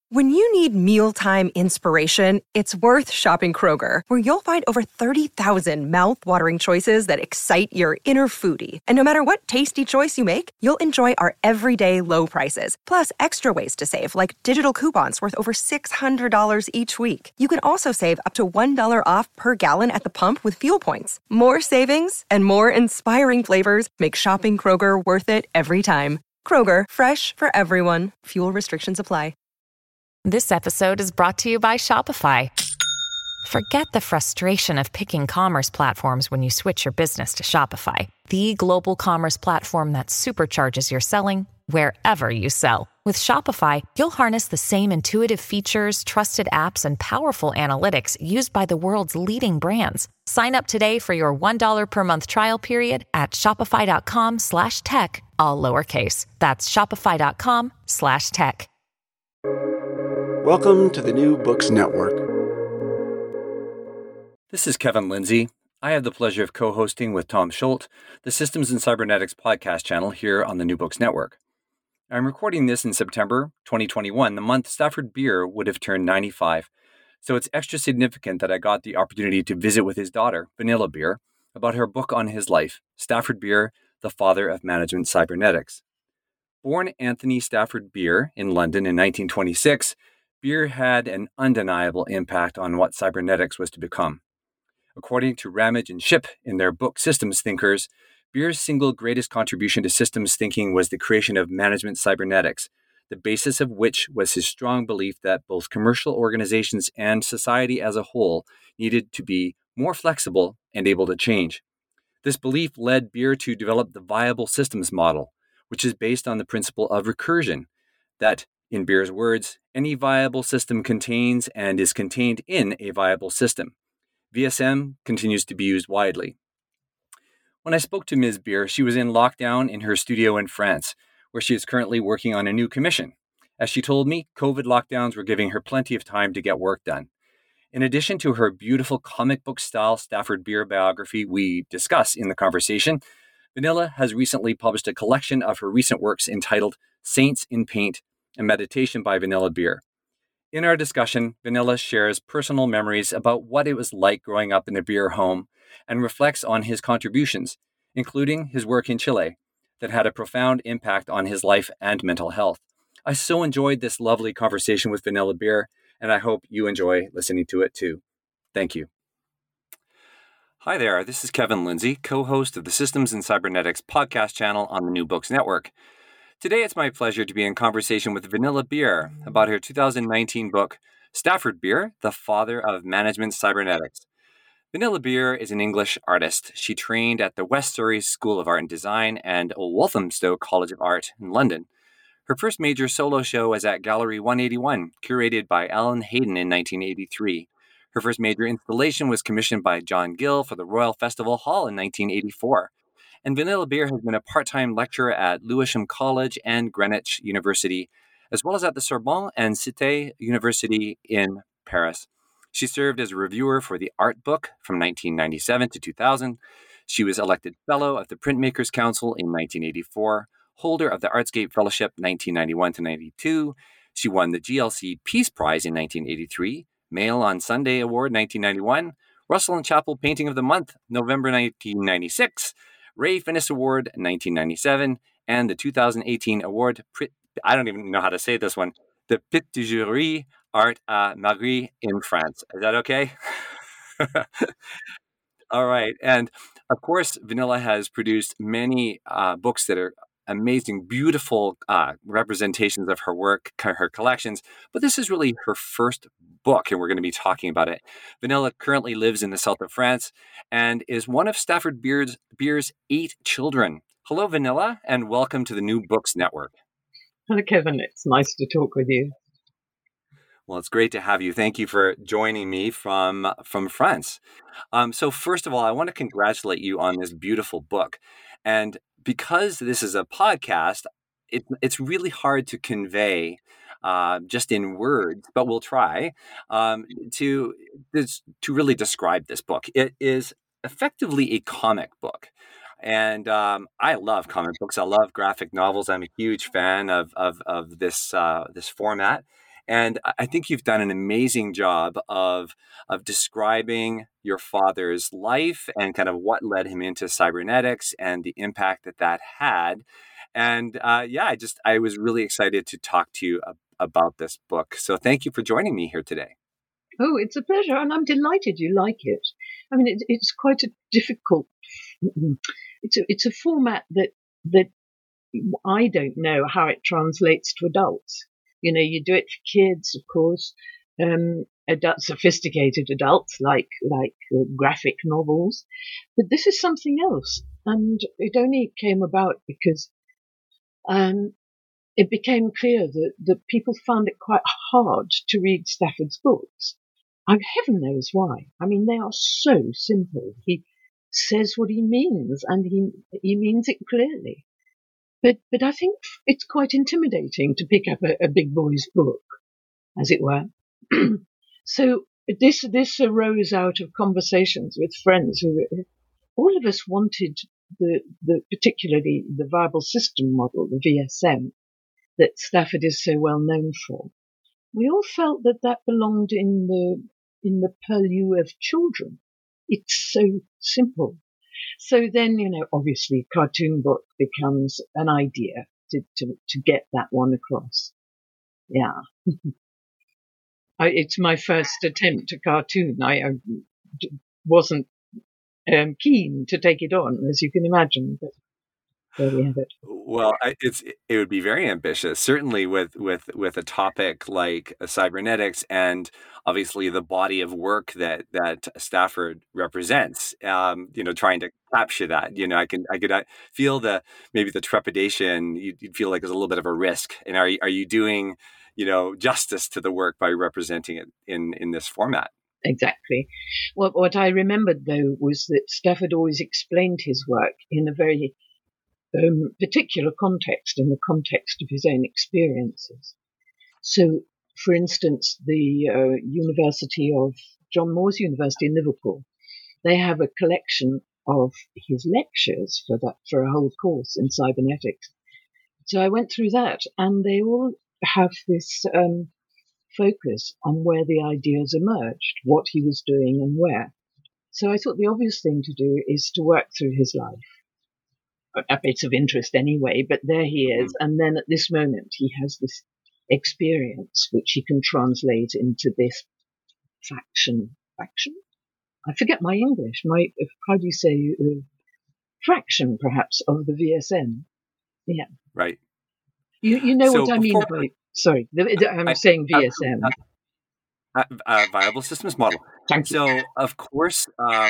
When you need mealtime inspiration, it's worth shopping Kroger, where you'll find over 30,000 mouth-watering choices that excite your inner foodie. And no matter what tasty choice you make, you'll enjoy our everyday low prices, plus extra ways to save, like digital coupons worth over $600 each week. You can also save up to $1 off per gallon at the pump with fuel points. More savings and more inspiring flavors make shopping Kroger worth it every time. Kroger, fresh for everyone. Fuel restrictions apply. This episode is brought to you by Shopify. Forget the frustration of picking commerce platforms when you switch your business to Shopify, the global commerce platform that supercharges your selling wherever you sell. With Shopify, you'll harness the same intuitive features, trusted apps, and powerful analytics used by the world's leading brands. Sign up today for your $1 per month trial period at shopify.com/tech, all lowercase. That's shopify.com/tech. Welcome to the New Books Network. This is Kevin Lindsay. I have the pleasure of co-hosting with Tom Schultz the Systems and Cybernetics podcast channel here on the New Books Network. I'm recording this in September 2021, the month Stafford Beer would have turned 95. So it's extra significant that I got the opportunity to visit with his daughter, Vanilla Beer, about her book on his life, Stafford Beer, the Father of Management Cybernetics. Born Anthony Stafford Beer in London in 1926, Beer had an undeniable impact on what cybernetics was to become. According to Ramage and Shipp in their book Systems Thinkers, Beer's single greatest contribution to systems thinking was the creation of management cybernetics, the basis of which was his strong belief that both commercial organizations and society as a whole needed to be more flexible and able to change. This belief led Beer to develop the viable systems model, which is based on the principle of recursion, that, in Beer's words, any viable system contains and is contained in a viable system. VSM continues to be used widely. When I spoke to Ms. Beer, she was in lockdown in her studio in France, where she is currently working on a new commission. As she told me, COVID lockdowns were giving her plenty of time to get work done. In addition to her beautiful comic book style Stafford Beer biography we discuss in the conversation, Vanilla has recently published a collection of her recent works entitled Saints in Paint, a meditation by Vanilla Beer. In our discussion, Vanilla shares personal memories about what it was like growing up in a beer home and reflects on his contributions, including his work in Chile, that had a profound impact on his life and mental health. I so enjoyed this lovely conversation with Vanilla Beer, and I hope you enjoy listening to it too. Thank you. Hi there, this is Kevin Lindsay, co-host of the Systems and Cybernetics podcast channel on the New Books Network. Today, it's my pleasure to be in conversation with Vanilla Beer about her 2019 book, Stafford Beer, the Father of Management Cybernetics. Vanilla Beer is an English artist. She trained at the West Surrey School of Art and Design and Walthamstow College of Art in London. Her first major solo show was at Gallery 181, curated by Alan Hayden in 1983. Her first major installation was commissioned by John Gill for the Royal Festival Hall in 1984. And Vanilla Beer has been a part-time lecturer at Lewisham College and Greenwich University, as well as at the Sorbonne and Cité University in Paris. She served as a reviewer for the Art Book from 1997 to 2000. She was elected Fellow of the Printmakers' Council in 1984, holder of the Artscape Fellowship 1991 to 92. She won the GLC Peace Prize in 1983, Mail on Sunday Award 1991, Russell and Chapel Painting of the Month, November 1996, Ray Finnis Award 1997, and the 2018 award, I don't even know how to say this one, the Prix du Jury Art à Magritte in France. Is that okay? All right. And of course, Vanilla has produced many books that are amazing, beautiful representations of her work, her collections. But this is really her first book, and we're going to be talking about it. Vanilla currently lives in the south of France and is one of Stafford Beer's 8 children. Hello, Vanilla, and welcome to the New Books Network. Hello, Kevin. It's nice to talk with you. Well, it's great to have you. Thank you for joining me from France. So first of all, I want to congratulate you on this beautiful book. And because this is a podcast, it's really hard to convey just in words, but we'll try to really describe this book. It is effectively a comic book. And I love comic books. I love graphic novels. I'm a huge fan of this format. And I think you've done an amazing job of describing your father's life and kind of what led him into cybernetics and the impact that that had. And I was really excited to talk to you about this book. So thank you for joining me here today. Oh, it's a pleasure, and I'm delighted you like it. I mean, it's quite a difficult. It's a format that I don't know how it translates to adults. You know, you do it for kids, of course, sophisticated adults like graphic novels, but this is something else, and it only came about because it became clear that people found it quite hard to read Stafford's books. Heaven knows why. I mean, they are so simple. He says what he means, and he means it clearly. But I think it's quite intimidating to pick up a big boy's book, as it were. So this arose out of conversations with friends who, all of us wanted particularly the viable system model, the VSM, that Stafford is so well known for. We all felt that belonged in the purlieu of children. It's so simple. So then, obviously, cartoon book becomes an idea to get that one across. Yeah. It's my first attempt at cartoon. I wasn't keen to take it on, as you can imagine, but there we have it. Well, it would be very ambitious, certainly with a topic like cybernetics and obviously the body of work that Stafford represents. Trying to capture that. I could feel maybe the trepidation. You'd feel like there's a little bit of a risk. And are you doing justice to the work by representing it in this format? Exactly. What I remembered though was that Stafford always explained his work in a very particular context, in the context of his own experiences. So, for instance, the University of John Moores University in Liverpool, they have a collection of his lectures for a whole course in cybernetics. So I went through that, and they all have this focus on where the ideas emerged, what he was doing, and where. So I thought the obvious thing to do is to work through his life. A bit of interest anyway, but there he is. And then at this moment, he has this experience which he can translate into this faction? I forget my English. How do you say, fraction perhaps of the VSM. Yeah. Right. You know what I mean by, sorry, I'm saying VSM. Viable systems model. Thank you. So, of course,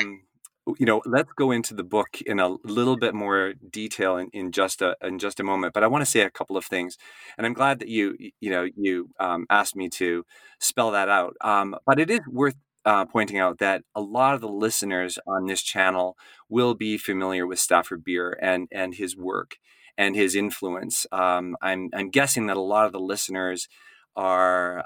let's go into the book in a little bit more detail in just a moment. But I want to say a couple of things, and I'm glad that you asked me to spell that out. But it is worth pointing out that a lot of the listeners on this channel will be familiar with Stafford Beer and his work and his influence. I'm guessing that a lot of the listeners are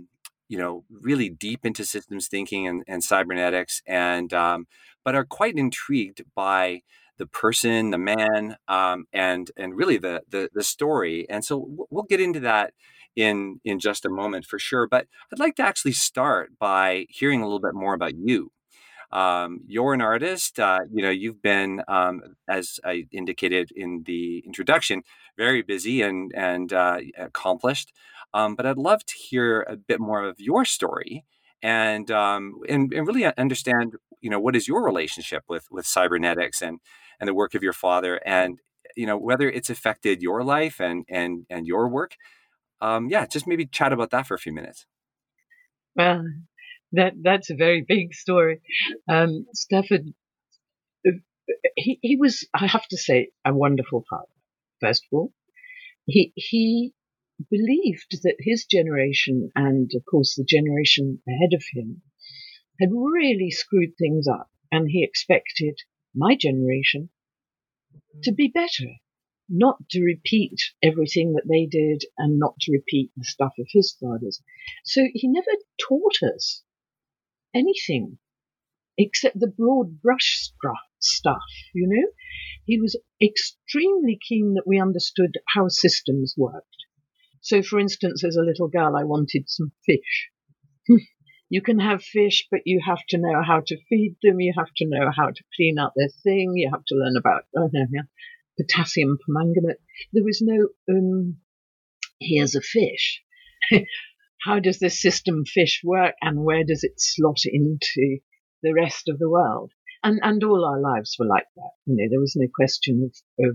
really deep into systems thinking and cybernetics, and but are quite intrigued by the person, the man, and really the story. And so we'll get into that in just a moment for sure. But I'd like to actually start by hearing a little bit more about you. You're an artist. You've been, as I indicated in the introduction, very busy and accomplished. But I'd love to hear a bit more of your story and really understand, what is your relationship with cybernetics and the work of your father, and whether it's affected your life and your work. Just maybe chat about that for a few minutes. Well, that's a very big story. Stafford, he was, I have to say, a wonderful father. First of all, he believed that his generation, and of course the generation ahead of him, had really screwed things up, and he expected my generation to be better, not to repeat everything that they did and not to repeat the stuff of his fathers. So he never taught us anything except the broad brush stuff, He was extremely keen that we understood how systems worked. So, for instance, as a little girl, I wanted some fish. You can have fish, but you have to know how to feed them. You have to know how to clean out their thing. You have to learn about potassium permanganate. There was no, here's a fish. How does this system fish work, and where does it slot into the rest of the world? And all our lives were like that. There was no question of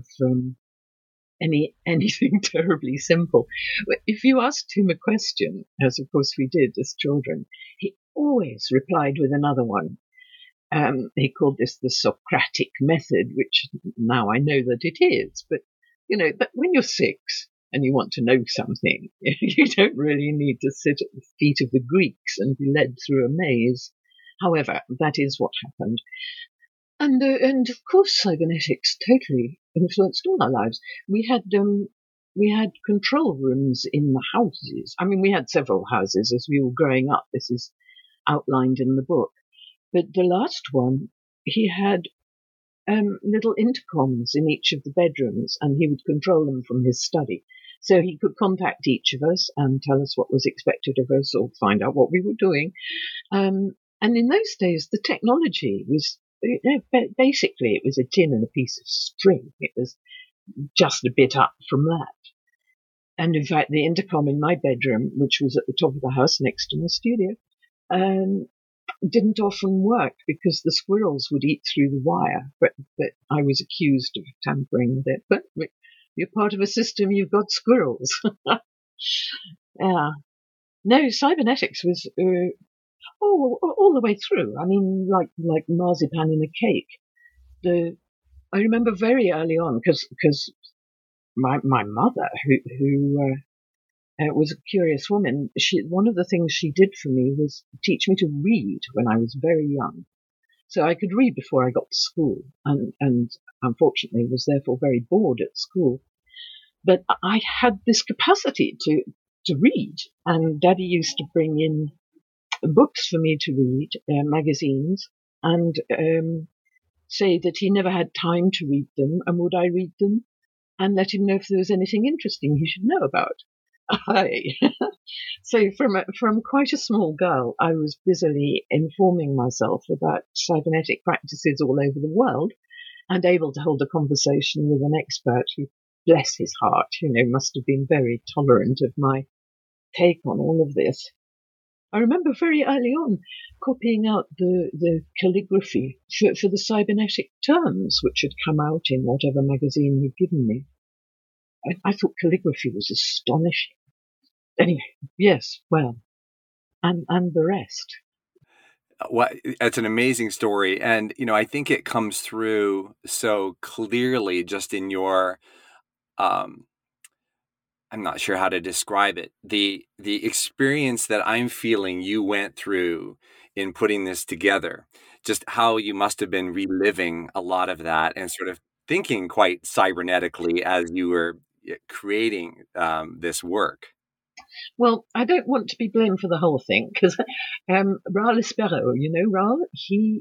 anything terribly simple. If you asked him a question, as of course we did as children, he always replied with another one. He called this the Socratic method, which now I know that it is. But when you're 6 and you want to know something, you don't really need to sit at the feet of the Greeks and be led through a maze. However, that is what happened. And of course, cybernetics totally influenced all our lives. We had control rooms in the houses. I mean, we had several houses as we were growing up. This is outlined in the book. But the last one, he had little intercoms in each of the bedrooms, and he would control them from his study. So he could contact each of us and tell us what was expected of us or find out what we were doing. And in those days, the technology was, basically, it was a tin and a piece of string. It was just a bit up from that. And in fact, the intercom in my bedroom, which was at the top of the house next to my studio, didn't often work because the squirrels would eat through the wire. But I was accused of tampering with it. But you're part of a system, you've got squirrels. Yeah. No, cybernetics was all the way through. I mean, like marzipan in a cake. I remember very early on because my mother, who was a curious woman, one of the things she did for me was teach me to read when I was very young. So I could read before I got to school, and unfortunately was therefore very bored at school. But I had this capacity to read, and Daddy used to bring in books for me to read, magazines, and say that he never had time to read them, and would I read them, and let him know if there was anything interesting he should know about. So from quite a small girl, I was busily informing myself about cybernetic practices all over the world, and able to hold a conversation with an expert who, bless his heart, must have been very tolerant of my take on all of this. I remember very early on copying out the calligraphy for the cybernetic terms, which had come out in whatever magazine he'd given me. I thought calligraphy was astonishing. Anyway, yes, well, and the rest. Well, it's an amazing story. And, I think it comes through so clearly just in your, I'm not sure how to describe it. The experience that I'm feeling you went through in putting this together, just how you must have been reliving a lot of that and sort of thinking quite cybernetically as you were creating this work. Well, I don't want to be blamed for the whole thing because Raoul Espero, Raoul, he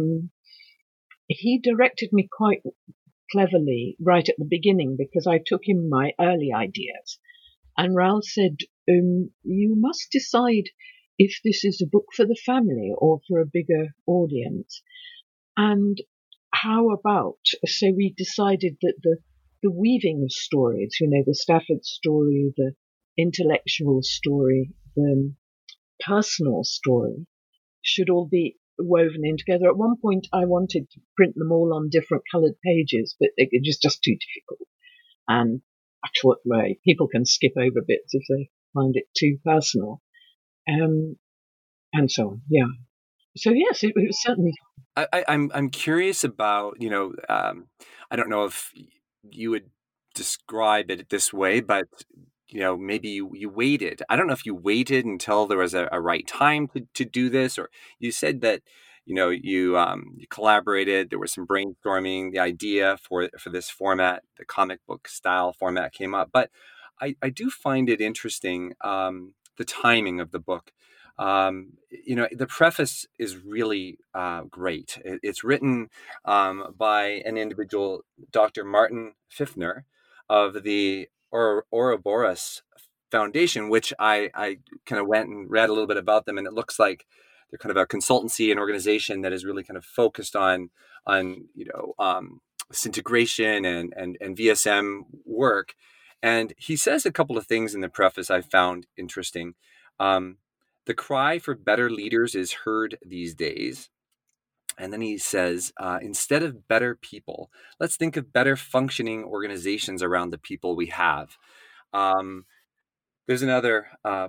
directed me quite cleverly right at the beginning because I took him my early ideas. And Raoul said, you must decide if this is a book for the family or for a bigger audience. And how about, so we decided that the weaving of stories, the Stafford story, the intellectual story, the personal story, should all be woven in together. At one point, I wanted to print them all on different coloured pages, but it was just too difficult. And I thought, well, people can skip over bits if they find it too personal, and so on. Yeah. So yes, it was certainly. I'm curious about I don't know if you would describe it this way, but maybe you waited. I don't know if you waited until there was a right time to do this, or you said that you collaborated. There was some brainstorming. The idea for this format, the comic book style format, came up. But I do find it interesting the timing of the book. The preface is really great. It's written by an individual, Dr. Martin Pfiffner of the Ouroboros foundation, which I kind of went and read a little bit about them, and it looks like they're kind of a consultancy and organization that is really kind of focused on disintegration and VSM work. And he says a couple of things in the preface I found interesting. The cry for better leaders is heard these days. And then he says, instead of better people, let's think of better functioning organizations around the people we have. There's another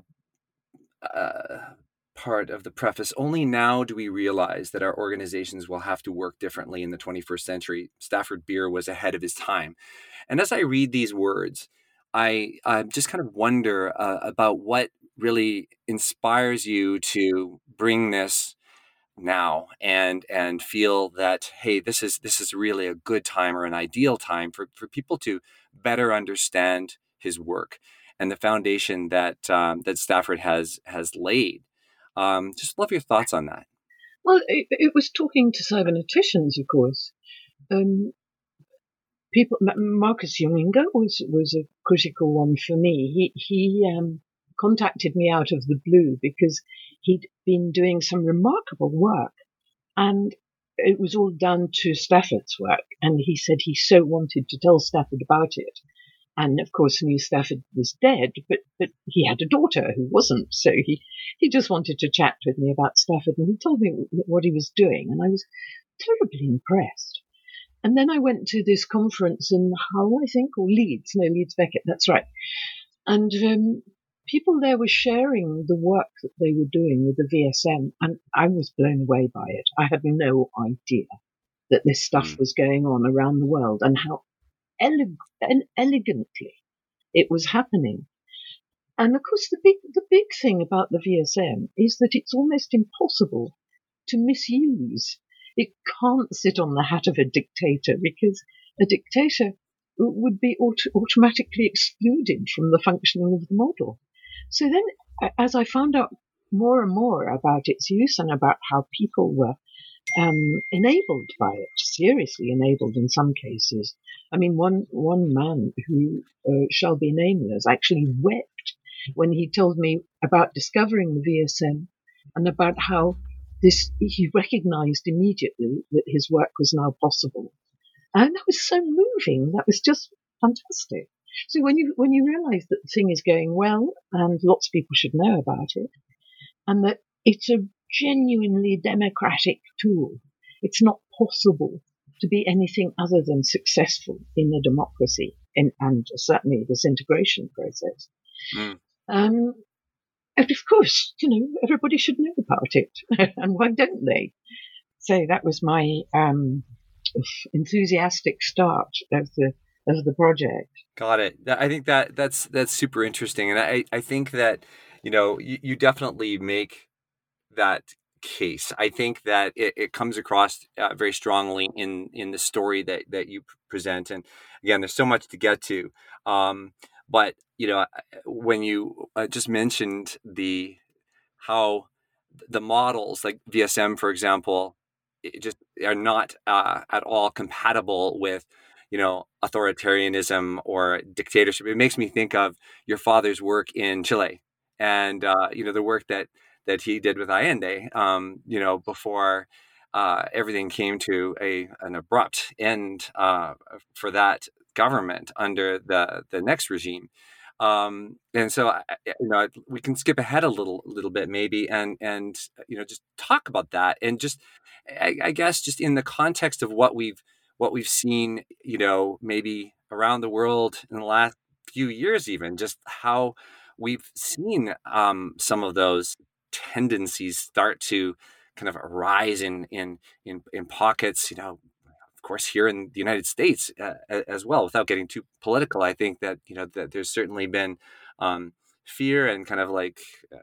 part of the preface. Only now do we realize that our organizations will have to work differently in the 21st century. Stafford Beer was ahead of his time. And as I read these words, I just kind of wonder about what really inspires you to bring this now and feel that, hey, this is really a good time or an ideal time for people to better understand his work and the foundation that that Stafford has laid. Just love your thoughts on that. Well, it was talking to cyberneticians, of course. Marcus Junginger was a critical one for me. He contacted me out of the blue because he'd been doing some remarkable work, and it was all down to Stafford's work. And he said he so wanted to tell Stafford about it. And of course knew Stafford was dead, but he had a daughter who wasn't. So he just wanted to chat with me about Stafford, and he told me what he was doing, and I was terribly impressed. And then I went to this conference in Hull, I think, or Leeds. No, Leeds Beckett, that's right. And people there were sharing the work that they were doing with the VSM, and I was blown away by it. I had no idea that this stuff was going on around the world, and how elegantly it was happening. And of course, the big thing about the VSM is that it's almost impossible to misuse. It can't sit on the hat of a dictator, because a dictator would be automatically excluded from the functioning of the model. So then, as I found out more and more about its use and about how people were enabled by it, seriously enabled in some cases. I mean, one man who shall be nameless actually wept when he told me about discovering the VSM and about how he recognized immediately that his work was now possible. And that was so moving. That was just fantastic. So when you realize that the thing is going well and lots of people should know about it, and that it's a genuinely democratic tool, it's not possible to be anything other than successful in a democracy and certainly this integration process. And of course, everybody should know about it. And why don't they? So that was my enthusiastic start of the project. Got it. I think that's super interesting. And I think that, you definitely make that case. I think that it comes across very strongly in the story that you present. And again, there's so much to get to. But when you just mentioned how the models like VSM, for example, just are not at all compatible with authoritarianism or dictatorship. It makes me think of your father's work in Chile, and the work that he did with Allende, before everything came to an abrupt end for that government under the next regime. And so, we can skip ahead a little bit maybe, and just talk about that, and just, I guess, just in the context of what we've seen, maybe around the world in the last few years, even just how we've seen some of those tendencies start to kind of arise in pockets, of course, here in the United States as well. Without getting too political, I think that that there's certainly been fear and kind of like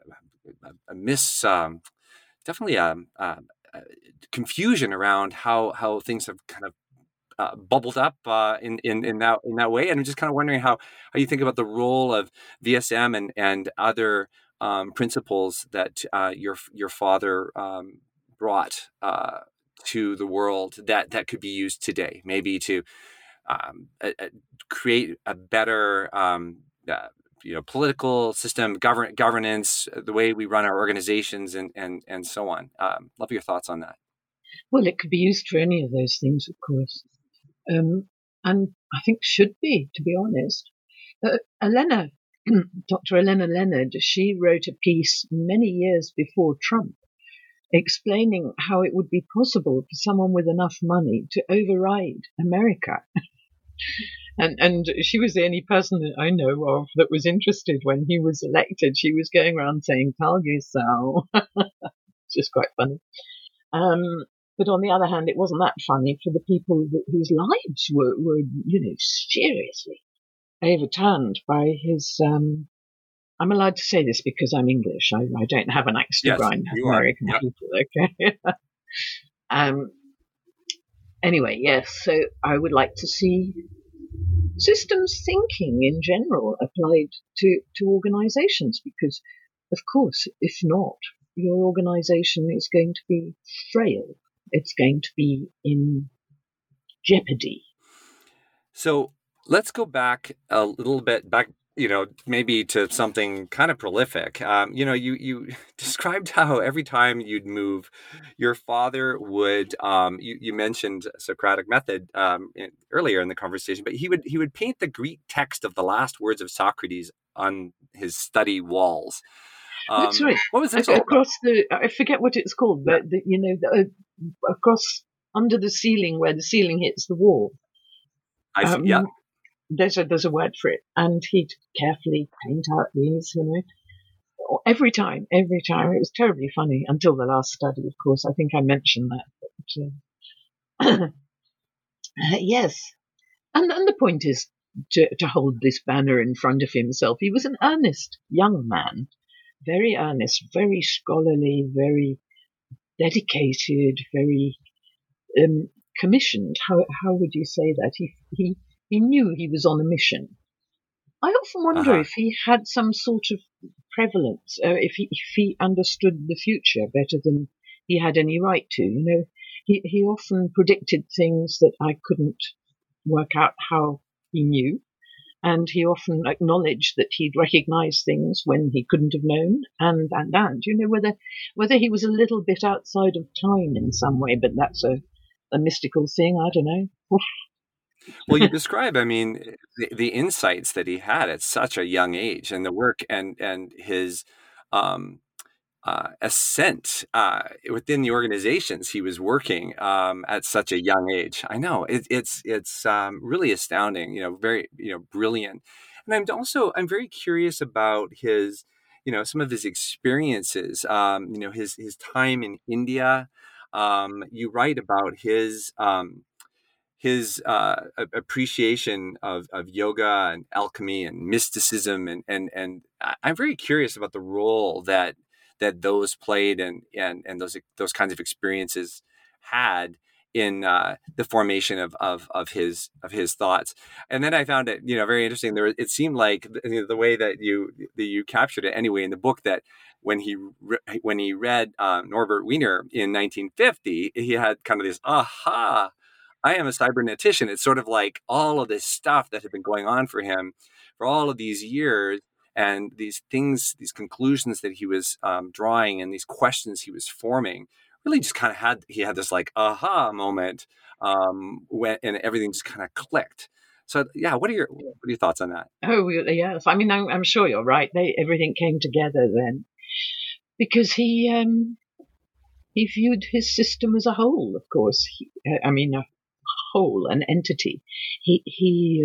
definitely confusion around how things have kind of bubbled up in that way. And I'm just kind of wondering how you think about the role of VSM and other principles that your father brought to the world that could be used today, maybe to create a better political system, governance, the way we run our organizations, and so on. Love your thoughts on that. Well, it could be used for any of those things, of course, and I think should be, to be honest. Dr. Elena Leonard, she wrote a piece many years before Trump explaining how it would be possible for someone with enough money to override America. And she was the only person that I know of that was interested when he was elected. She was going around saying, "Talgisau." It's just quite funny. But on the other hand, it wasn't that funny for the people whose lives were seriously overturned by his. I'm allowed to say this because I'm English. I don't have an axe to grind American people. Okay. Anyway, yes. So I would like to see systems thinking in general applied to organizations, because, of course, if not, your organization is going to be frail. It's going to be in jeopardy. So let's go back a little bit, maybe to something kind of prolific. You described how every time you'd move, your father would, you mentioned Socratic method earlier in the conversation, but he would paint the Greek text of the last words of Socrates on his study walls. That's right. What was this across I forget what it's called, but across under the ceiling where the ceiling hits the wall. I see. Yeah. There's a word for it, and he'd carefully paint out these, every time. It was terribly funny until the last study, of course. I think I mentioned that. But, yes, and the point is to hold this banner in front of himself. He was an earnest young man, very earnest, very scholarly, very dedicated, very commissioned. How would you say that? He knew he was on a mission. I often wonder if he had some sort of prevalence, if he understood the future better than he had any right to. He often predicted things that I couldn't work out how he knew, and he often acknowledged that he'd recognise things when he couldn't have known, and whether he was a little bit outside of time in some way, but that's a mystical thing. I don't know. Well, you describe, the insights that he had at such a young age, and the work and his ascent within the organizations he was working at such a young age. I know it's really astounding. Very brilliant. And I'm very curious about his some of his experiences. His time in India. You write about his appreciation of yoga and alchemy and mysticism, and I'm very curious about the role that those played and those kinds of experiences had in the formation of his thoughts. And then I found it very interesting. It seemed like the way that you captured it anyway in the book, that when he read Norbert Wiener in 1950, he had kind of this aha. I am a cybernetician. It's sort of like all of this stuff that had been going on for him for all of these years, and these things, these conclusions that he was drawing, and these questions he was forming, really just kind of he had this like aha moment when, and everything just kind of clicked. So yeah, what are your thoughts on that? Oh yes, I'm sure you're right. Everything came together then, because he viewed his system as a whole. Of course, whole, an entity. He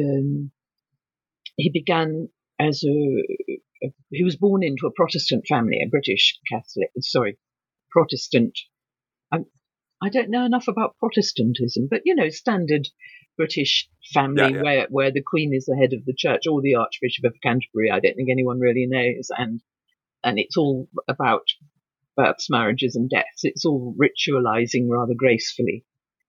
began as he was born into a Protestant family, a Protestant. I don't know enough about Protestantism, but standard British family where the Queen is the head of the church, or the Archbishop of Canterbury. I don't think anyone really knows, and it's all about births, marriages, and deaths. It's all ritualizing rather gracefully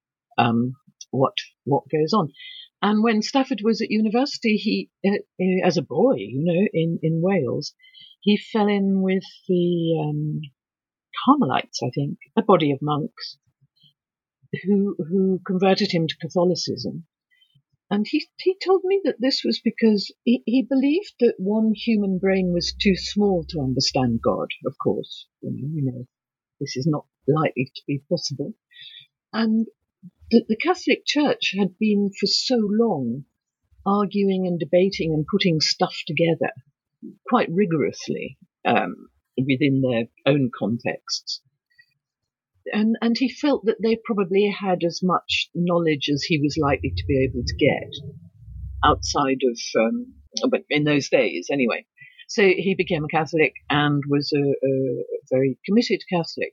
what goes on. And when Stafford was at university, he, as a boy, in Wales, he fell in with the Carmelites, I think, a body of monks who converted him to Catholicism. And he told me that this was because he believed that one human brain was too small to understand God, of course. This is not likely to be possible. And that the Catholic Church had been for so long arguing and debating and putting stuff together quite rigorously within their own contexts. And he felt that they probably had as much knowledge as he was likely to be able to get outside of, but in those days anyway. So he became a Catholic and was a very committed Catholic.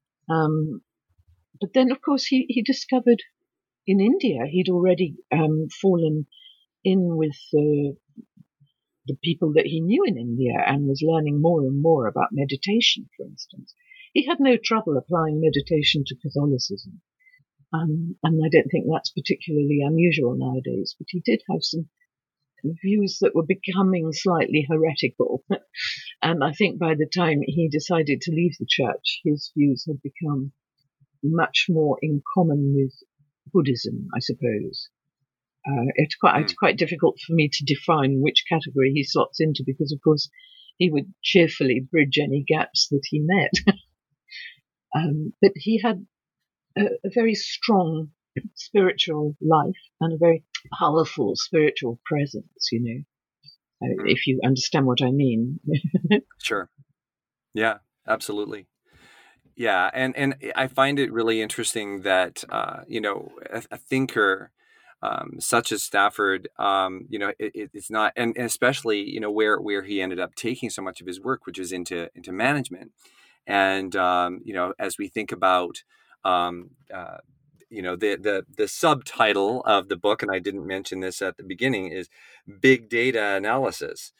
But then, of course, he discovered in India he'd already fallen in with the people that he knew in India and was learning more and more about meditation, for instance. He had no trouble applying meditation to Catholicism. And I don't think that's particularly unusual nowadays, but he did have some views that were becoming slightly heretical. And I think by the time he decided to leave the church, his views had become much more in common with Buddhism, I suppose. It's quite difficult for me to define which category he slots into because, of course, he would cheerfully bridge any gaps that he met. But he had a very strong spiritual life and a very powerful spiritual presence, if you understand what I mean. Sure. Yeah, absolutely. Yeah. And I find it really interesting that, a thinker such as Stafford, it's not, and especially, where he ended up taking so much of his work, which is into management. And, as we think about, the subtitle of the book, and I didn't mention this at the beginning, is Big Data Analysis.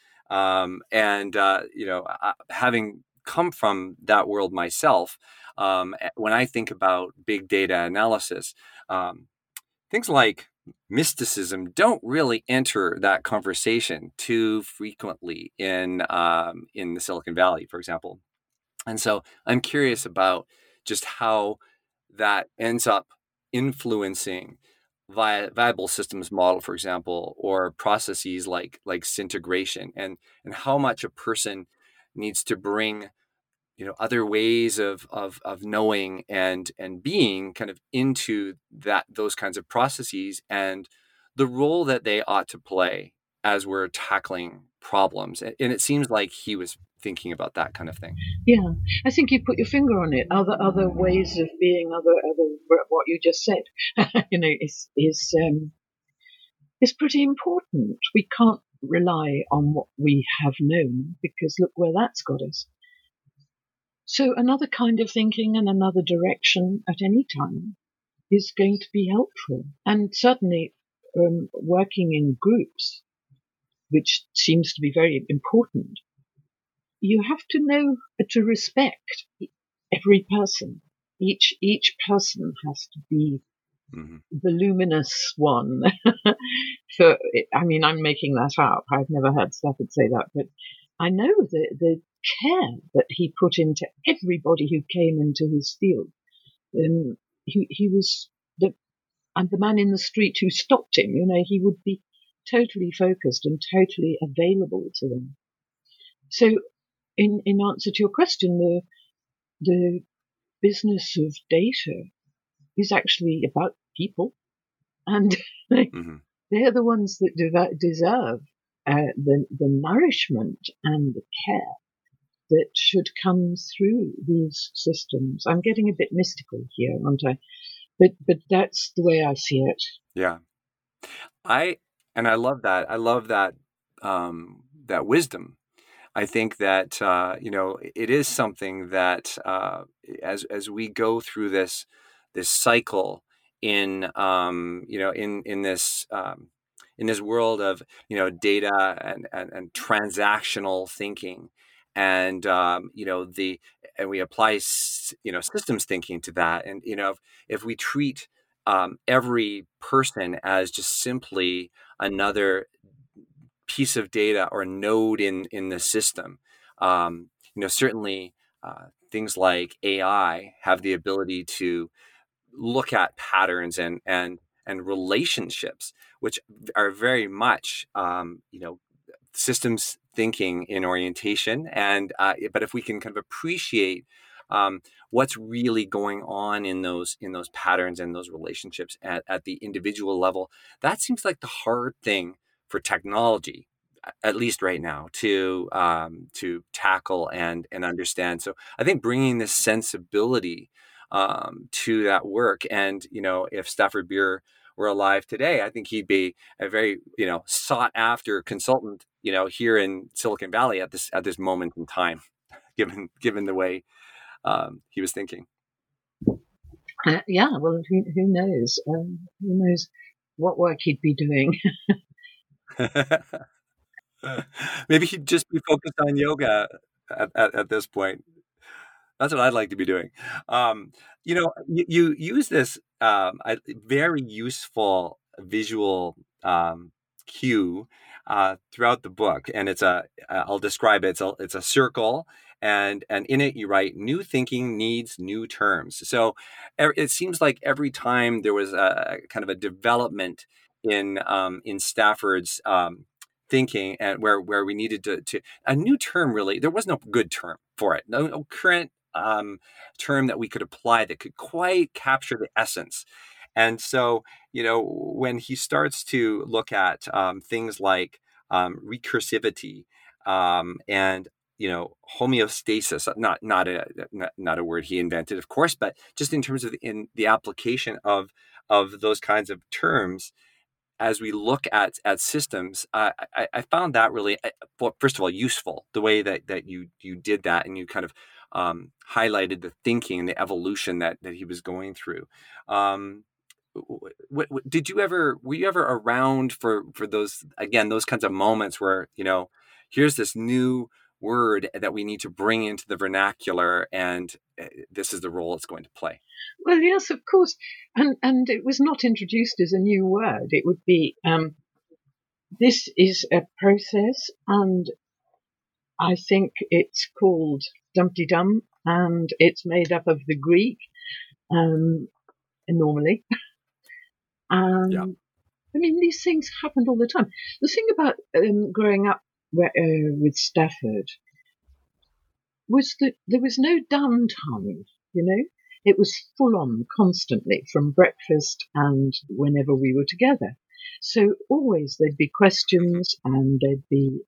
Having come from that world myself, when I think about big data analysis, things like mysticism don't really enter that conversation too frequently in the Silicon Valley, for example. And so I'm curious about just how that ends up influencing viable systems model, for example, or processes like syntegration, and how much a person needs to bring other ways of knowing and being kind of into those kinds of processes, and the role that they ought to play as we're tackling problems. And it seems like he was thinking about that kind of thing. Yeah, I think you put your finger on it. Other ways of being, other what you just said, is pretty important. We can't rely on what we have known because look where that's got us. So another kind of thinking and another direction at any time is going to be helpful. And certainly working in groups, which seems to be very important, you have to know to respect every person. Each person has to be the luminous one. I'm making that up. I've never heard Stafford say that, but I know the care that he put into everybody who came into his field. He was the man in the street who stopped him. He would be totally focused and totally available to them. So, in answer to your question, the business of data is actually about people, and they're the ones that deserve the nourishment and the care that should come through these systems. I'm getting a bit mystical here, aren't I? But that's the way I see it. Yeah, I love that. I love that that wisdom. I think that it is something that as we go through this cycle in this world of data and transactional thinking, and and we apply systems thinking to that, and if we treat every person as just simply another piece of data or node in the system, certainly things like AI have the ability to look at patterns and and relationships, which are very much, systems thinking in orientation. And but if we can kind of appreciate what's really going on in those patterns and those relationships at the individual level, that seems like the hard thing for technology, at least right now, to tackle and understand. So I think bringing this sensibility to that work, and if Stafford Beer were alive today, I think he'd be a very sought after consultant here in Silicon Valley at this moment in time, given the way he was thinking. Yeah, well, who knows? Who knows what work he'd be doing? Maybe he'd just be focused on yoga at this point. That's what I'd like to be doing. You use this very useful visual cue throughout the book, and I'll describe it. It's a circle, and in it you write, "New thinking needs new terms." So it seems like every time there was a kind of a development in Stafford's thinking, and where we needed to a new term, really, there was no good term for it. No current term that we could apply that could quite capture the essence. And so, when he starts to look at things like recursivity and homeostasis, not a word he invented, of course, but just in terms of in the application of those kinds of terms, as we look at systems, I found that really, well, first of all, useful, the way that you did that, and you kind of highlighted the thinking and the evolution that he was going through. Were you ever around for those, again, those kinds of moments where, here's this new word that we need to bring into the vernacular, and this is the role it's going to play? Well, yes, of course. And it was not introduced as a new word. It would be, this is a process, and I think it's called Dumpty Dum, and it's made up of the Greek, normally. Yeah. I mean, these things happened all the time. The thing about growing up with Stafford was that there was no downtime, It was full on constantly, from breakfast and whenever we were together. So always there'd be questions, and there'd be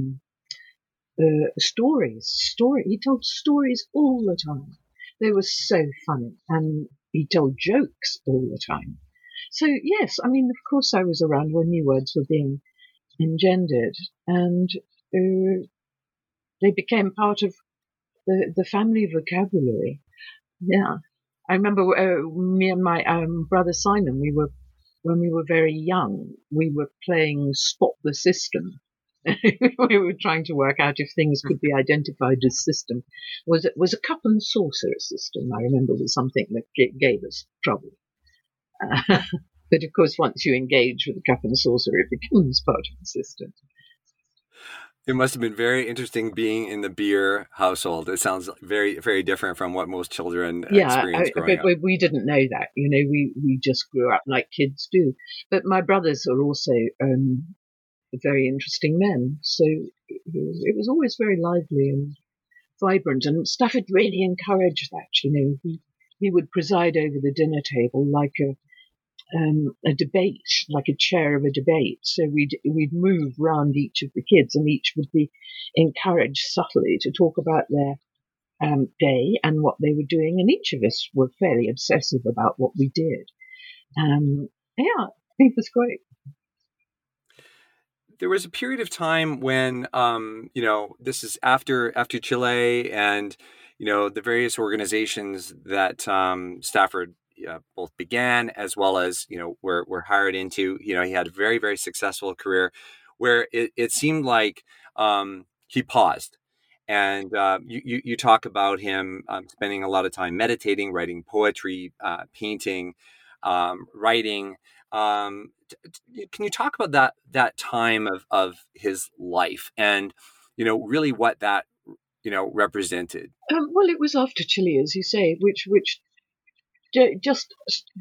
stories. He told stories all the time. They were so funny, and he told jokes all the time. So yes, I mean, of course I was around when new words were being engendered, and they became part of the family vocabulary. Yeah. I remember me and my brother Simon, when we were very young, we were playing Spot the System. We were trying to work out if things could be identified as system. Was a cup and saucer a system? I remember was something that gave us trouble. But of course, once you engage with the cup and saucer, it becomes part of the system. It must have been very interesting being in the Beer household. It sounds very, very different from what most children experience growing up. But we didn't know that. We just grew up like kids do. But my brothers are also very interesting men. So it was always very lively and vibrant. And Stafford really encouraged that. He would preside over the dinner table like a debate, like a chair of a debate. So we'd move round each of the kids, and each would be encouraged subtly to talk about their day and what they were doing. And each of us were fairly obsessive about what we did. It was great. There was a period of time when, this is after Chile, and the various organizations that Stafford both began as well as were hired into. He had a very, very successful career where it seemed like he paused, and you talk about him spending a lot of time meditating, writing poetry, painting, writing. Can you talk about that time of his life, and really what that represented? Well, it was after Chile, as you say, which just,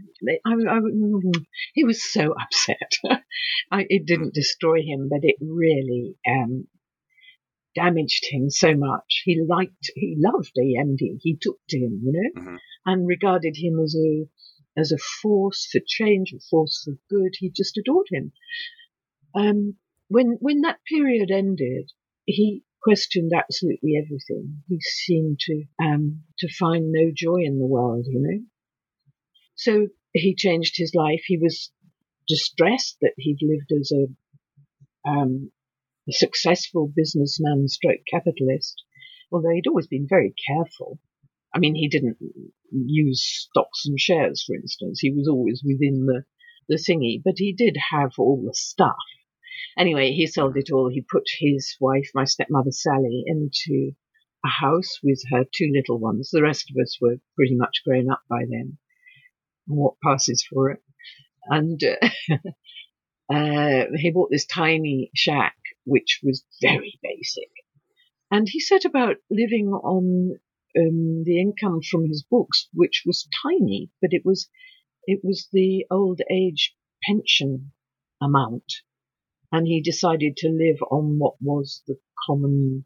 he was so upset. It didn't destroy him, but it really damaged him so much. He loved AMD. He took to him, and regarded him as a force for change, a force for good. He just adored him. When that period ended, he questioned absolutely everything. He seemed to find no joy in the world, So he changed his life. He was distressed that he'd lived as a successful businessman stroke capitalist, although he'd always been very careful. I mean, he didn't use stocks and shares, for instance. He was always within the thingy, but he did have all the stuff. Anyway, he sold it all. He put his wife, my stepmother Sally, into a house with her 2 little ones. The rest of us were pretty much grown up by then. What passes for it? And he bought this tiny shack, which was very basic. And he set about living on the income from his books, which was tiny, but it was the old age pension amount. And he decided to live on what was the common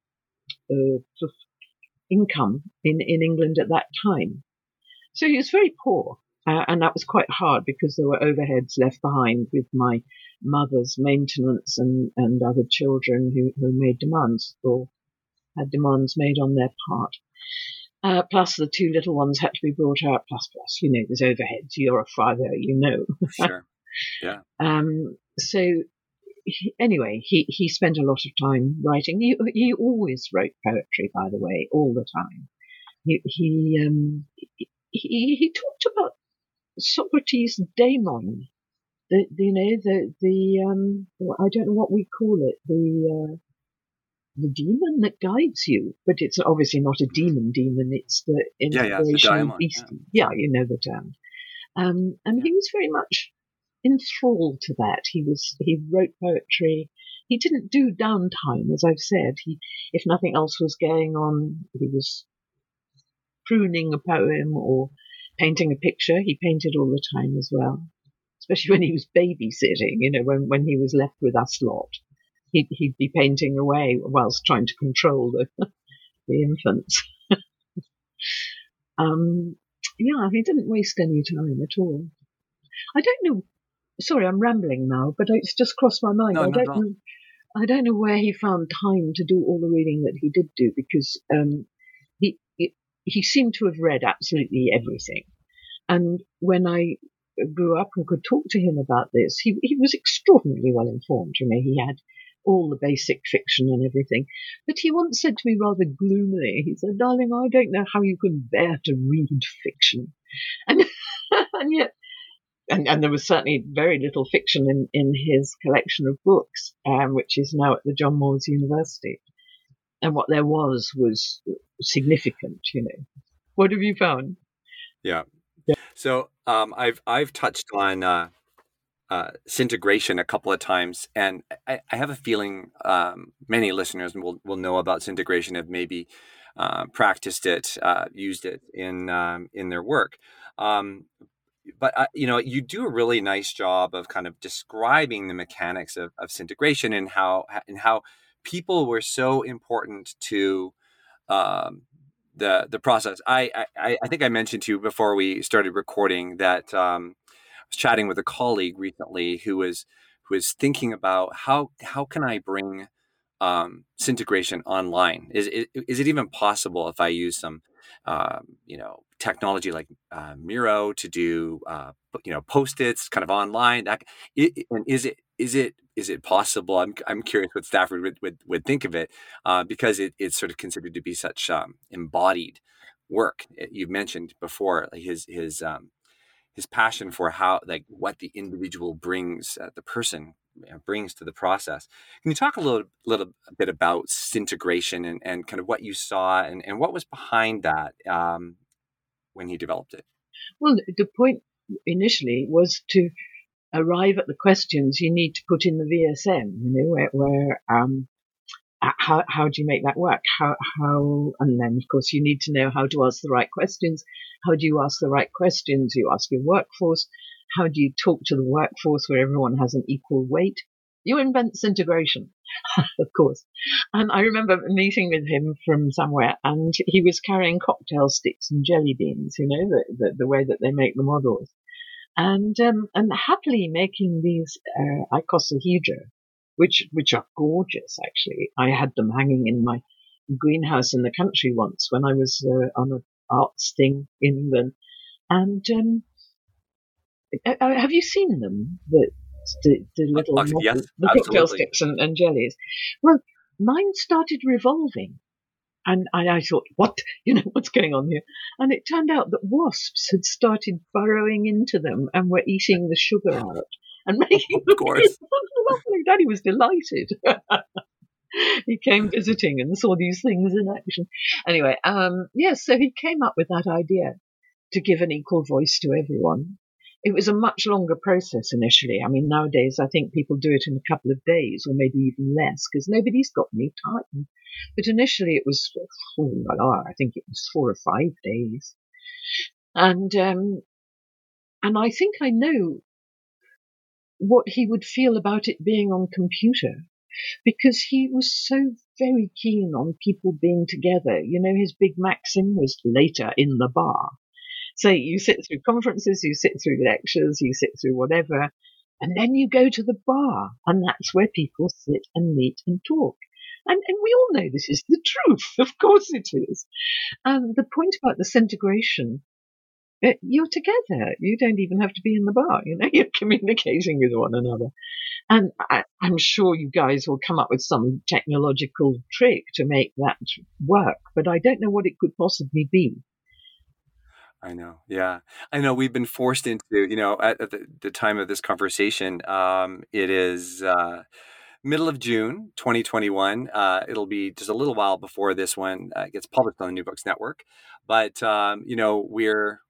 income in England at that time. So he was very poor. And that was quite hard because there were overheads left behind with my mother's maintenance and other children who made demands or had demands made on their part. Plus the 2 little ones had to be brought out, plus, there's overheads. You're a father, Sure. Yeah. So anyway, he spent a lot of time writing. He always wrote poetry, by the way, all the time. He talked about Socrates' daemon, I don't know what we call it, the demon that guides you, but it's obviously not a demon. It's the inspirational beast. Yeah, you know the term. And he was very much enthralled to that. He wrote poetry. He didn't do downtime, as I've said. If nothing else was going on, he was pruning a poem or painting a picture. He painted all the time as well, especially when he was babysitting, when he was left with us lot. He'd be painting away whilst trying to control the infants. He didn't waste any time at all. I don't know. Sorry, I'm rambling now, but it's just crossed my mind. I don't know where he found time to do all the reading that he did do, because he seemed to have read absolutely everything. And when I grew up and could talk to him about this, he was extraordinarily well informed. He had all the basic fiction and everything. But he once said to me rather gloomily, he said, "Darling, I don't know how you can bear to read fiction." And yet, and there was certainly very little fiction in his collection of books, which is now at the John Moores University. And what there was significant, What have you found? Yeah. So I've touched on Syntegration a couple of times, and I have a feeling many listeners will know about Syntegration, have maybe practiced it, used it in their work. But you do a really nice job of kind of describing the mechanics of Syntegration and how people were so important to the process. I think I mentioned to you before we started recording that I was chatting with a colleague recently who was thinking about how can I bring Syntegration online? Is it even possible if I use some technology like Miro to do Post-its kind of online? And is it possible? I'm curious what Stafford would think of it, because it's sort of considered to be such embodied work. You've mentioned before his passion for what the individual brings, the person brings to the process. Can you talk a little bit about Syntegration and kind of what you saw and what was behind that when he developed it? Well, the point initially was to arrive at the questions you need to put in the VSM, where how do you make that work? And then of course you need to know how to ask the right questions. How do you ask the right questions? You ask your workforce. How do you talk to the workforce where everyone has an equal weight? You invent integration, of course. And I remember meeting with him from somewhere, and he was carrying cocktail sticks and jelly beans, the way that they make the models, and happily making these icosahedra, which are gorgeous. Actually, I had them hanging in my greenhouse in the country once when I was on an arts thing in England. And have you seen them? The little yes, the cocktail sticks and jellies. Well, mine started revolving, and I thought, what's going on here? And it turned out that wasps had started burrowing into them and were eating the sugar out and making them lovely. Daddy was delighted. He came visiting and saw these things in action. Anyway, so he came up with that idea to give an equal voice to everyone. It was a much longer process initially. I mean, nowadays I think people do it in a couple of days or maybe even less because nobody's got any time. But initially it was, I think it was 4 or 5 days. And I think I know what he would feel about it being on computer, because he was so very keen on people being together. His big maxim was later in the bar. So you sit through conferences, you sit through lectures, you sit through whatever, and then you go to the bar, and that's where people sit and meet and talk. And we all know this is the truth. Of course it is. And the point about the integration, you're together. You don't even have to be in the bar. You're communicating with one another. And I'm sure you guys will come up with some technological trick to make that work, but I don't know what it could possibly be. I know. Yeah. I know we've been forced into, at the time of this conversation, it is middle of June, 2021. It'll be just a little while before this one gets published on the New Books Network. But, we're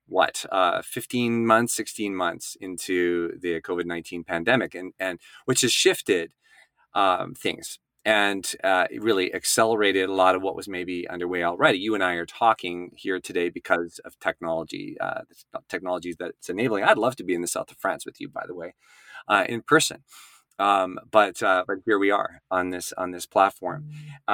15 months, 16 months into the COVID-19 pandemic, and which has shifted things. And it really accelerated a lot of what was maybe underway already. You and I are talking here today because of technology, technologies that's enabling. I'd love to be in the south of France with you, by the way, in person. But here we are on this platform.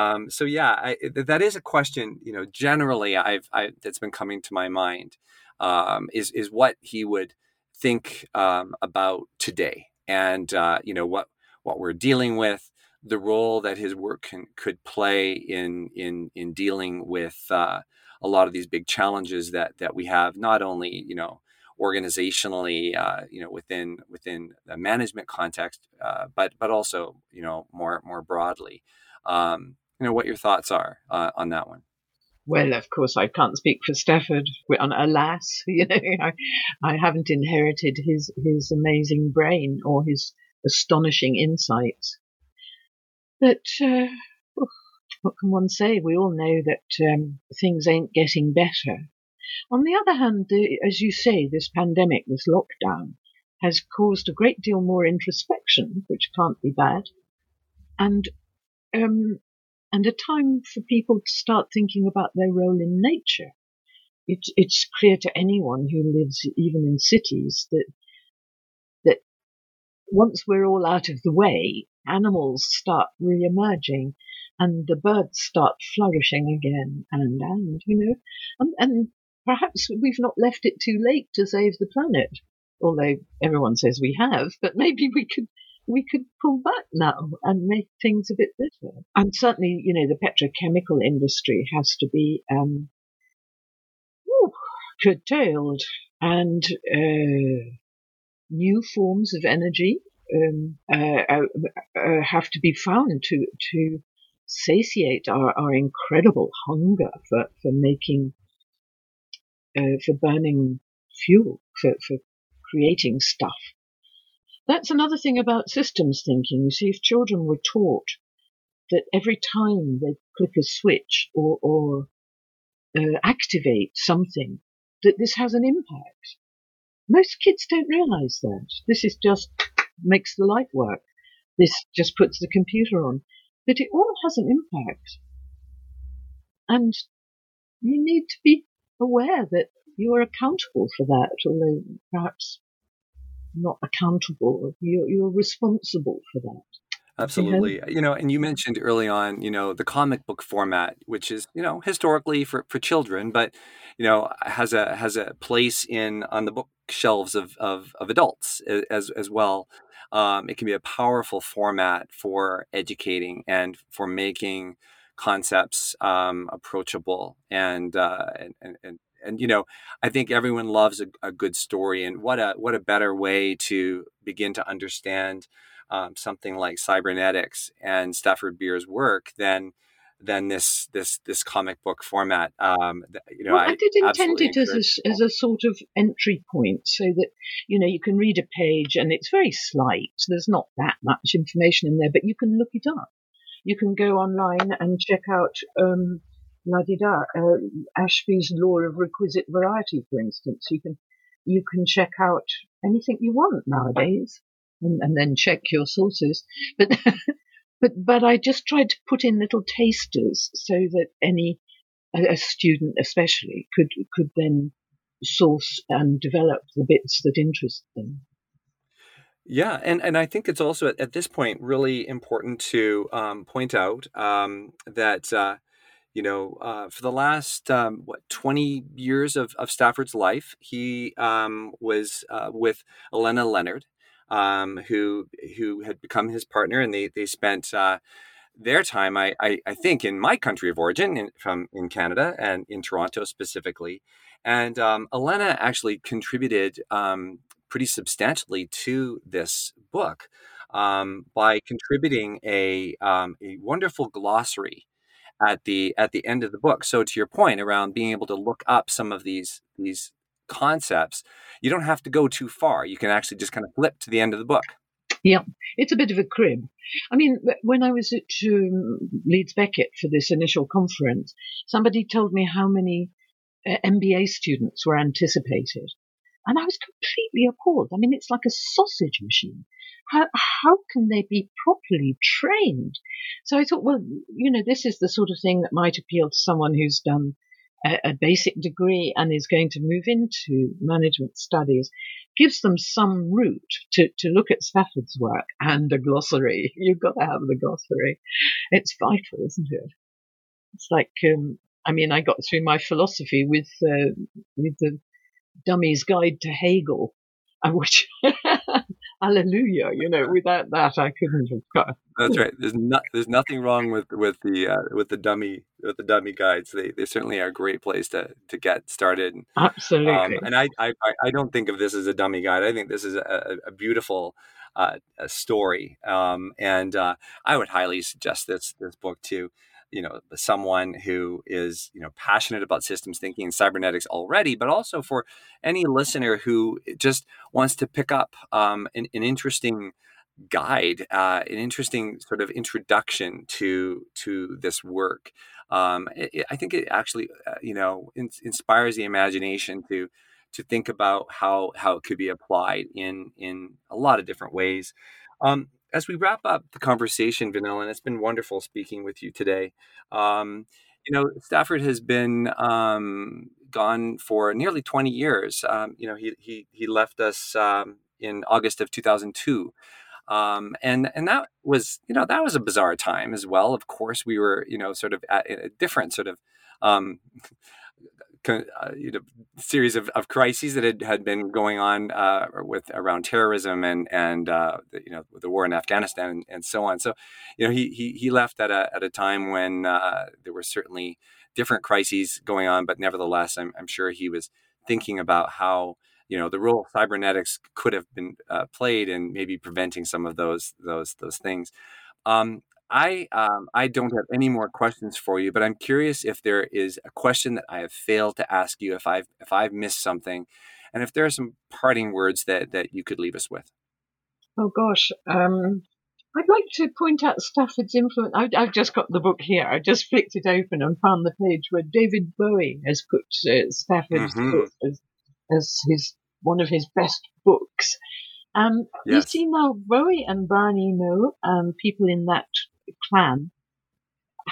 That is a question. Generally, that's been coming to my mind is what he would think about today, and what we're dealing with. The role that his work could play in dealing with a lot of these big challenges that we have, not only organizationally, within the management context, but also more broadly. What your thoughts are on that one. Well, of course, I can't speak for Stafford. Alas, I haven't inherited his amazing brain or his astonishing insights. But what can one say? We all know that things ain't getting better. On the other hand, as you say, this pandemic, this lockdown, has caused a great deal more introspection, which can't be bad, and a time for people to start thinking about their role in nature. It's clear to anyone who lives even in cities that once we're all out of the way, animals start re-emerging and the birds start flourishing again, and perhaps we've not left it too late to save the planet, although everyone says we have, but maybe we could pull back now and make things a bit better. And certainly, the petrochemical industry has to be curtailed, and new forms of energy have to be found to satiate our incredible hunger for making, for burning fuel, for creating stuff. That's another thing about systems thinking. You see, if children were taught that every time they click a switch or activate something, that this has an impact. Most kids don't realize that. This is just makes the light work. This just puts the computer on. But it all has an impact. And you need to be aware that you are accountable for that, although perhaps not accountable. You're responsible for that. Absolutely. And you mentioned early on, the comic book format, which is, historically for children, but, has a place on the bookshelves of adults as well. It can be a powerful format for educating and for making concepts approachable and I think everyone loves a good story, and what a better way to begin to understand something like cybernetics and Stafford Beer's work than this comic book format. Well, I did intend it as a sort of entry point, so that you can read a page and it's very slight. There's not that much information in there, but you can look it up. You can go online and check out Ashby's Law of Requisite Variety, for instance. You can check out anything you want nowadays, and then check your sources. But I just tried to put in little tasters so that a student especially could then source and develop the bits that interest them. Yeah, and I think it's also at this point really important to point out that for the last 20 years of Stafford's life, he was with Elena Leonard, who had become his partner, and they spent their time, I think, in my country of origin, in Canada and in Toronto specifically. And Elena actually contributed pretty substantially to this book by contributing a wonderful glossary at the end of the book. So to your point around being able to look up some of these concepts, you don't have to go too far. You can actually just kind of flip to the end of the book. Yeah, it's a bit of a crib. I mean, when I was at Leeds Beckett for this initial conference, somebody told me how many MBA students were anticipated. And I was completely appalled. I mean, it's like a sausage machine. How can they be properly trained? So I thought, well, this is the sort of thing that might appeal to someone who's done a basic degree and is going to move into management studies. Gives them some route to look at Stafford's work and a glossary. You've got to have the glossary. It's vital, isn't it? It's like, I got through my philosophy with the Dummy's Guide to Hegel, which, hallelujah, without that I couldn't have got. That's right. There's nothing wrong with the dummy guides. They certainly are a great place to get started. Absolutely. And I don't think of this as a dummy guide. I think this is a beautiful a story. And I would highly suggest this book to someone who is passionate about systems thinking and cybernetics already, but also for any listener who just wants to pick up an interesting guide, an interesting sort of introduction to this work. I think it actually inspires the imagination to think about how it could be applied in a lot of different ways. As we wrap up the conversation, Vanilla, and it's been wonderful speaking with you today. Stafford has been gone for nearly 20 years. He left us in August of 2002. And that was a bizarre time as well. Of course, we were, sort of at a different sort of, series of crises that had been going on around terrorism and the war in Afghanistan and so on. So, he left at a time when there were certainly different crises going on, but nevertheless, I'm sure he was thinking about how the role of cybernetics could have been played in maybe preventing some of those things. I don't have any more questions for you, but I'm curious if there is a question that I have failed to ask you, if I've missed something, and if there are some parting words that you could leave us with. Oh gosh, I'd like to point out Stafford's influence. I've just got the book here. I just flicked it open and found the page where David Bowie has put Stafford's book as one of his best books. Yes. You see now, Bowie and Barney Eno and people in that clan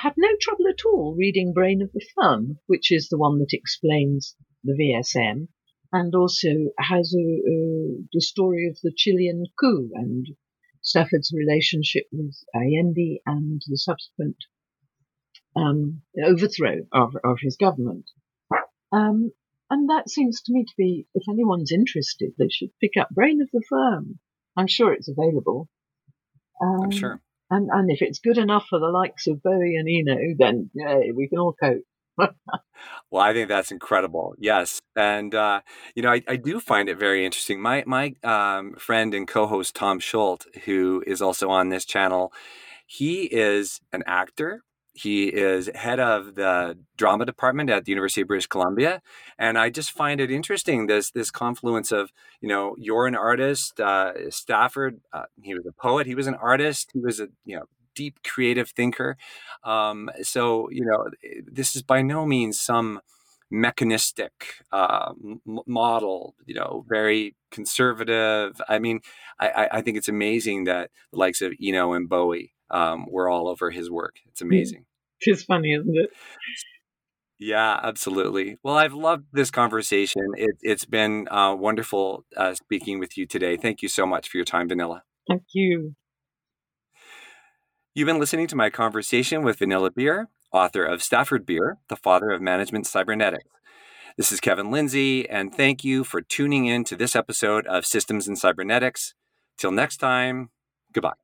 had no trouble at all reading Brain of the Firm, which is the one that explains the VSM, and also has the story of the Chilean coup and Stafford's relationship with Allende and the subsequent overthrow of his government. And that seems to me to be, if anyone's interested, they should pick up Brain of the Firm. I'm sure it's available. I'm sure. And if it's good enough for the likes of Bowie and Eno, then yay, we can all cope. Well, I think that's incredible. Yes. And, I do find it very interesting. My friend and co-host, Tom Schultz, who is also on this channel, he is an actor. He is head of the drama department at the University of British Columbia. And I just find it interesting, this confluence of, you're an artist, Stafford, he was a poet, he was an artist, he was a, deep creative thinker. So, this is by no means some mechanistic model, very conservative. I mean, I think it's amazing that the likes of Eno and Bowie were all over his work. It's amazing. It's funny, isn't it? Yeah, absolutely. Well, I've loved this conversation. It's been wonderful speaking with you today. Thank you so much for your time, Vanilla. Thank you. You've been listening to my conversation with Vanilla Beer, author of Stafford Beer, the father of management cybernetics. This is Kevin Lindsay, and thank you for tuning in to this episode of Systems in Cybernetics. Till next time, goodbye.